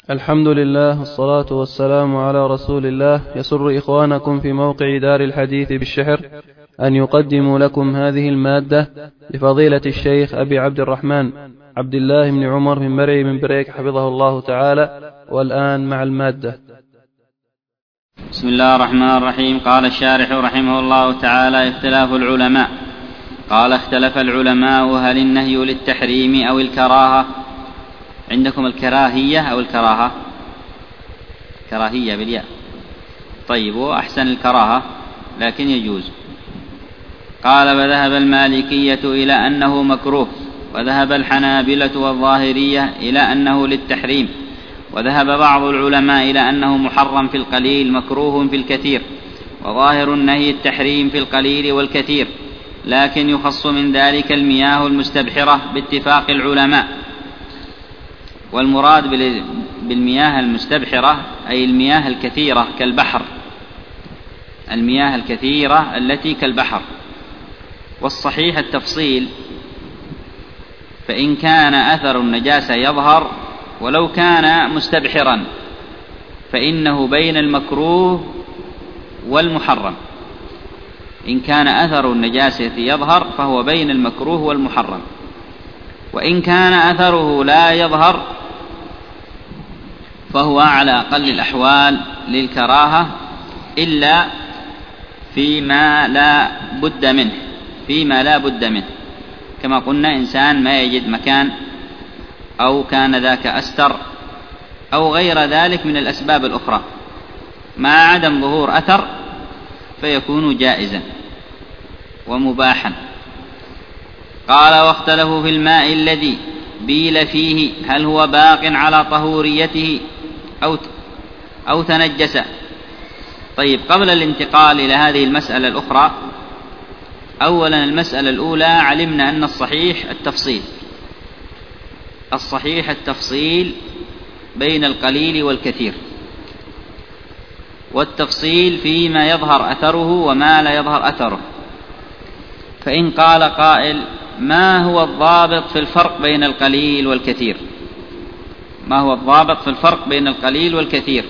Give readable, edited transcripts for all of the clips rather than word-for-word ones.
الحمد لله والصلاة والسلام على رسول الله. يسر إخوانكم في موقع دار الحديث بالشحر أن يقدموا لكم هذه المادة لفضيلة الشيخ أبي عبد الرحمن عبد الله بن عمر من مرعي من بريك حفظه الله تعالى. والآن مع المادة. بسم الله الرحمن الرحيم. قال الشارح رحمه الله تعالى: اختلاف العلماء. قال: اختلف العلماء هل النهي للتحريم أو الكراهة؟ عندكم الكراهية أو الكراهة؟ كراهية بالياء. طيب، وأحسن الكراهة لكن يجوز. قال: فذهب المالكية إلى أنه مكروه، وذهب الحنابلة والظاهرية إلى أنه للتحريم، وذهب بعض العلماء إلى أنه محرم في القليل مكروه في الكثير، وظاهر النهي التحريم في القليل والكثير، لكن يخص من ذلك المياه المستبحرة باتفاق العلماء. والمراد بالمياه المستبحرة أي المياه الكثيرة كالبحر، المياه الكثيرة التي كالبحر. والصحيح التفصيل، فإن كان أثر النجاسة يظهر ولو كان مستبحرا فإنه بين المكروه والمحرم. إن كان أثر النجاسة يظهر فهو بين المكروه والمحرم، وإن كان أثره لا يظهر فهو على أقل الأحوال للكراهة، إلا فيما لا بد منه، كما قلنا إنسان ما يجد مكان، أو كان ذاك أستر، أو غير ذلك من الأسباب الأخرى، مع عدم ظهور أثر فيكون جائزا ومباحا. قال: واختلفوا في الماء الذي بيل فيه هل هو باق على طهوريته أو تنجس. طيب، قبل الانتقال إلى هذه المسألة الأخرى، أولا المسألة الأولى علمنا أن الصحيح التفصيل بين القليل والكثير، والتفصيل فيما يظهر أثره وما لا يظهر أثره. فإن قال قائل: ما هو الضابط في الفرق بين القليل والكثير؟ ما هو الضابط في الفرق بين القليل والكثير؟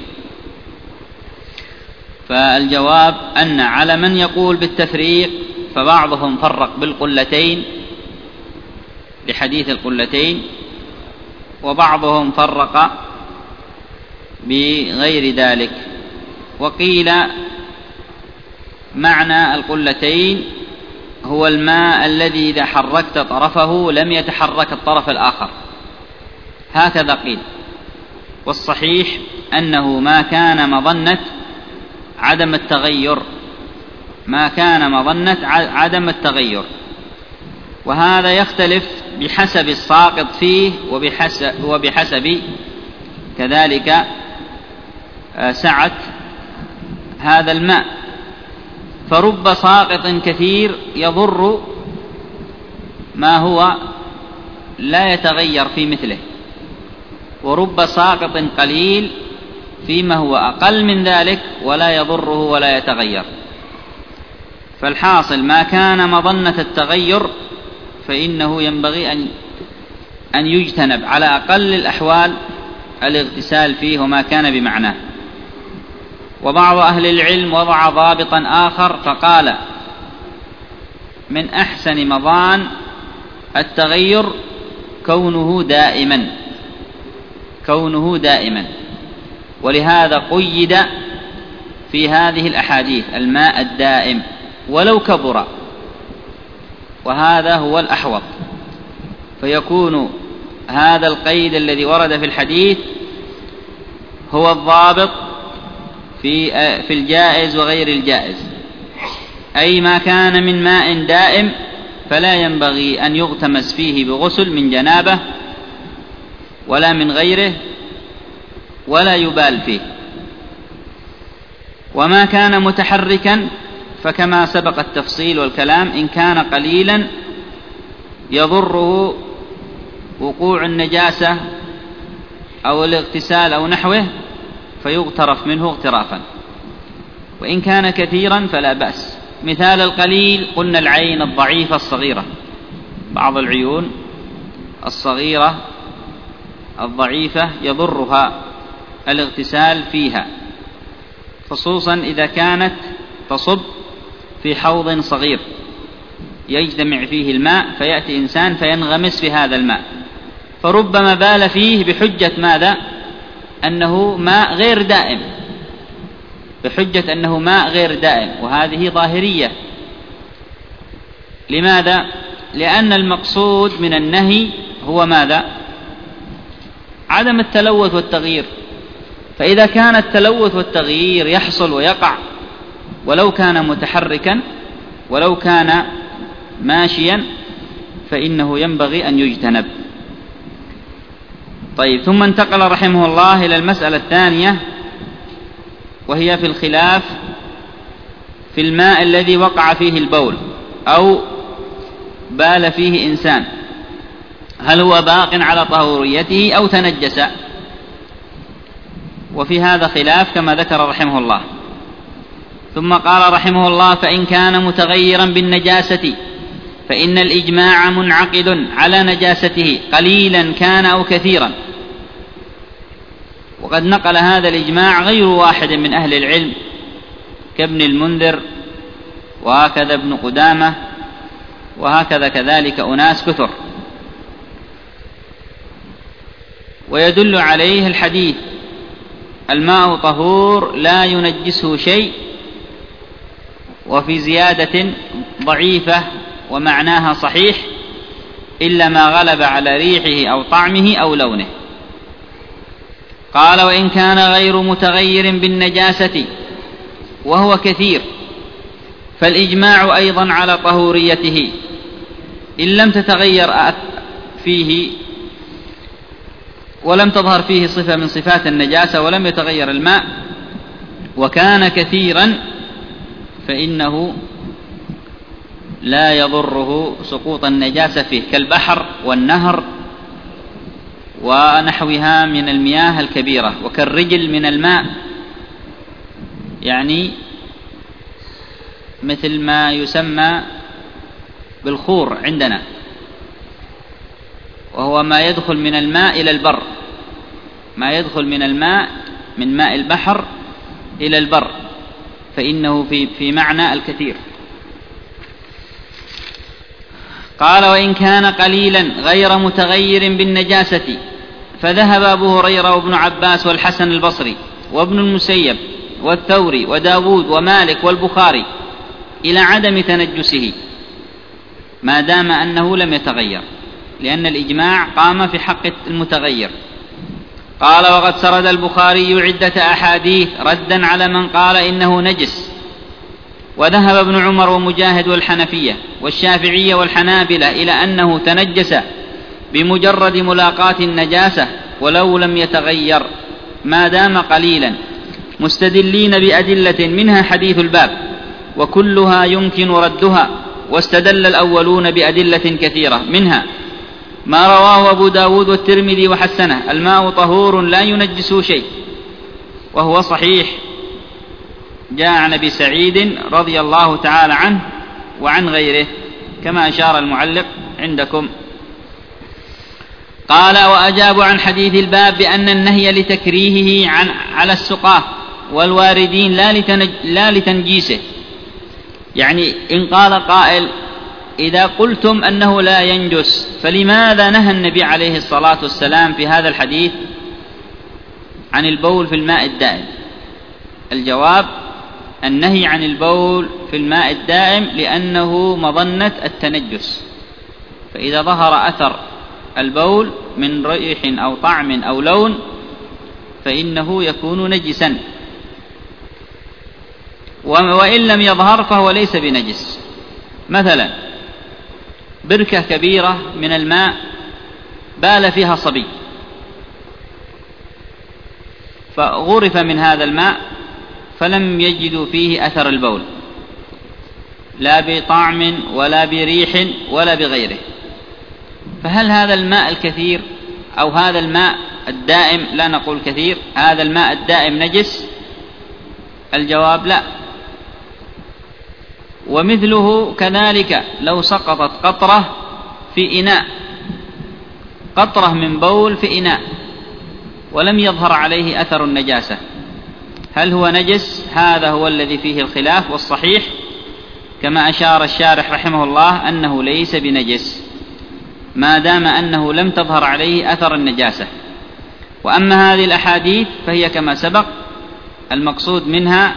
فالجواب أن على من يقول بالتفريق فبعضهم فرق بالقلتين لحديث القلتين، وبعضهم فرق بغير ذلك. وقيل معنى القلتين هو الماء الذي إذا حركت طرفه لم يتحرك الطرف الآخر، هكذا قيل. والصحيح أنه ما كان مظنة عدم التغير، وهذا يختلف بحسب الساقط فيه وبحسب كذلك سعة هذا الماء. فرب ساقط كثير يضر ما هو لا يتغير في مثله، ورب ساقط قليل فيما هو أقل من ذلك ولا يضره ولا يتغير. فالحاصل ما كان مظنة التغير فإنه ينبغي أن يجتنب على أقل الأحوال الاغتسال فيه وما كان بمعناه. وبعض أهل العلم وضع ضابطا آخر فقال: من أحسن مظان التغير كونه دائما، ولهذا قيد في هذه الأحاديث الماء الدائم ولو كبر، وهذا هو الأحوط. فيكون هذا القيد الذي ورد في الحديث هو الضابط في الجائز وغير الجائز، أي ما كان من ماء دائم فلا ينبغي أن يغتمس فيه بغسل من جنابه ولا من غيره ولا يبال فيه. وما كان متحركا فكما سبق التفصيل والكلام، إن كان قليلا يضره وقوع النجاسة أو الاغتسال أو نحوه فيغترف منه اغترافا، وإن كان كثيرا فلا بأس. مثال القليل قلنا العين الضعيفة الصغيرة، بعض العيون الصغيرة الضعيفة يضرها الاغتسال فيها، خصوصا إذا كانت تصب في حوض صغير يجتمع فيه الماء، فيأتي إنسان فينغمس في هذا الماء، فربما بال فيه بحجة ماذا؟ أنه ماء غير دائم، بحجة أنه ماء غير دائم، وهذه ظاهرية. لماذا؟ لأن المقصود من النهي هو ماذا؟ عدم التلوث والتغيير. فإذا كان التلوث والتغيير يحصل ويقع ولو كان متحركا ولو كان ماشيا فإنه ينبغي أن يجتنب. طيب، ثم انتقل رحمه الله إلى المسألة الثانية، وهي في الخلاف في الماء الذي وقع فيه البول أو بال فيه إنسان، هل هو باق على طهوريته أو تنجس؟ وفي هذا خلاف كما ذكر رحمه الله. ثم قال رحمه الله: فإن كان متغيرا بالنجاسة فإن الإجماع منعقد على نجاسته قليلا كان أو كثيرا. وقد نقل هذا الإجماع غير واحد من أهل العلم كابن المنذر وهكذا ابن قدامة وهكذا كذلك أناس كثر. ويدل عليه الحديث: الماء طهور لا ينجسه شيء، وفي زيادة ضعيفة ومعناها صحيح: إلا ما غلب على ريحه أو طعمه أو لونه. قال: وإن كان غير متغير بالنجاسة وهو كثير فالإجماع أيضا على طهوريته إن لم تتغير فيه ولم تظهر فيه صفة من صفات النجاسة ولم يتغير الماء، وكان كثيرا فإنه لا يضره سقوط النجاسة فيه، كالبحر والنهر ونحوها من المياه الكبيرة، وكالرجل من الماء، يعني مثل ما يسمى بالخور عندنا، وهو ما يدخل من الماء إلى البر، ما يدخل من الماء من ماء البحر إلى البر، فإنه في معنى الكثير. قال: وإن كان قليلا غير متغير بالنجاسة فذهب أبو هريرة وابن عباس والحسن البصري وابن المسيب والثوري وداود ومالك والبخاري إلى عدم تنجسه ما دام أنه لم يتغير، لأن الإجماع قام في حق المتغير. قال: وقد سرد البخاري عدة أحاديث ردا على من قال إنه نجس، وذهب ابن عمر ومجاهد والحنفية والشافعية والحنابلة إلى أنه تنجس بمجرد ملاقاة النجاسة ولو لم يتغير ما دام قليلا، مستدلين بأدلة منها حديث الباب وكلها يمكن ردها. واستدل الأولون بأدلة كثيرة منها ما رواه أبو داود والترمذي وحسنه: الماء طهور لا ينجسه شيء، وهو صحيح، جاء عن أبي سعيد رضي الله تعالى عنه وعن غيره كما أشار المعلق عندكم. قال: وأجاب عن حديث الباب بأن النهي لتكريهه على السقاة والواردين لا لتنجيسه. يعني إن قال قائل: إذا قلتم أنه لا ينجس فلماذا نهى النبي عليه الصلاة والسلام في هذا الحديث عن البول في الماء الدائم؟ الجواب: النهي عن البول في الماء الدائم لأنه مظنة التنجس، فإذا ظهر أثر البول من ريح أو طعم أو لون فإنه يكون نجسا، وإن لم يظهر فهو ليس بنجس. مثلا بركة كبيرة من الماء بال فيها صبي، فغرف من هذا الماء فلم يجدوا فيه أثر البول لا بطعم ولا بريح ولا بغيره، فهل هذا الماء الكثير أو هذا الماء الدائم، لا نقول كثير، هذا الماء الدائم نجس؟ الجواب: لا. ومثله كذلك لو سقطت قطرة في إناء، قطرة من بول في إناء، ولم يظهر عليه أثر النجاسة، هل هو نجس؟ هذا هو الذي فيه الخلاف، والصحيح كما أشار الشارح رحمه الله أنه ليس بنجس ما دام أنه لم تظهر عليه أثر النجاسة. وأما هذه الأحاديث فهي كما سبق، المقصود منها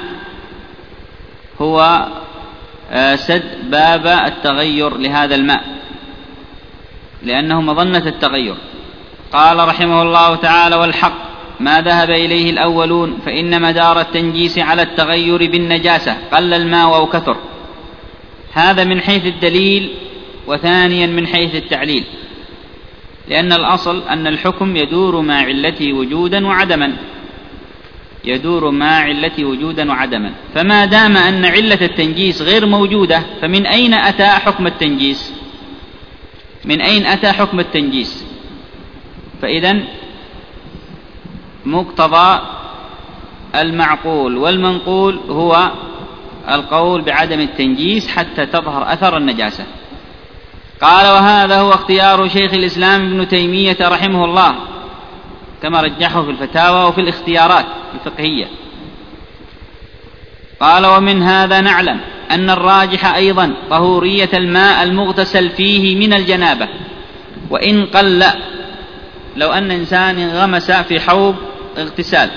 هو سد باب التغير لهذا الماء لأنه مظنة التغير. قال رحمه الله تعالى: والحق ما ذهب إليه الأولون، فإن مدار التنجيس على التغير بالنجاسة قل الماء أو كثر، هذا من حيث الدليل، وثانيا من حيث التعليل، لأن الأصل أن الحكم يدور مع علته وجودا وعدما، يدور مع علته وجودا وعدما. فما دام أن علة التنجيس غير موجودة فمن أين أتى حكم التنجيس؟ من أين أتى حكم التنجيس؟ فإذن مقتضى المعقول والمنقول هو القول بعدم التنجيس حتى تظهر أثر النجاسة. قال: وهذا هو اختيار شيخ الإسلام ابن تيمية رحمه الله كما رجحه في الفتاوى وفي الاختيارات الفقهية. قال: ومن هذا نعلم أن الراجح أيضا طهورية الماء المغتسل فيه من الجنابة وإن قل. لو أن إنسان انغمس في حوض اغتسال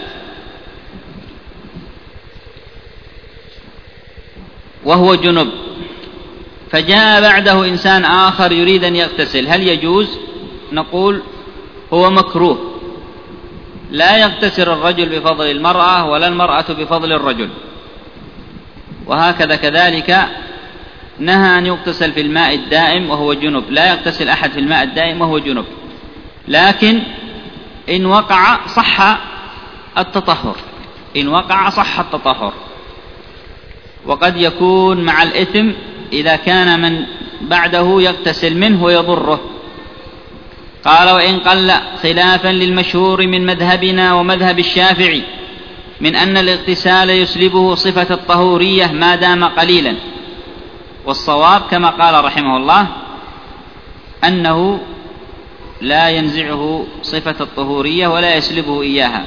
وهو جنب، فجاء بعده إنسان آخر يريد أن يغتسل، هل يجوز؟ نقول هو مكروه، لا يغتسل الرجل بفضل المرأة ولا المرأة بفضل الرجل. وهكذا كذلك نهى أن يغتسل في الماء الدائم وهو جنب، لا يغتسل أحد في الماء الدائم وهو جنب، لكن إن وقع صح التطهر، إن وقع صح التطهر. وقد يكون مع الإثم إذا كان من بعده يغتسل منه ويضره. قال: وإن قل، خلافا للمشهور من مذهبنا ومذهب الشافعي من أن الاغتسال يسلبه صفة الطهورية ما دام قليلا. والصواب كما قال رحمه الله أنه لا ينزعه صفة الطهورية ولا يسلبه إياها.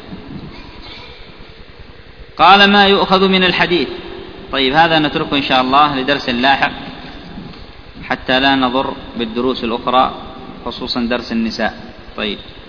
قال: ما يؤخذ من الحديث. طيب، هذا نتركه إن شاء الله لدرس لاحق حتى لا نضر بالدروس الأخرى، خصوصا درس النساء. طيب.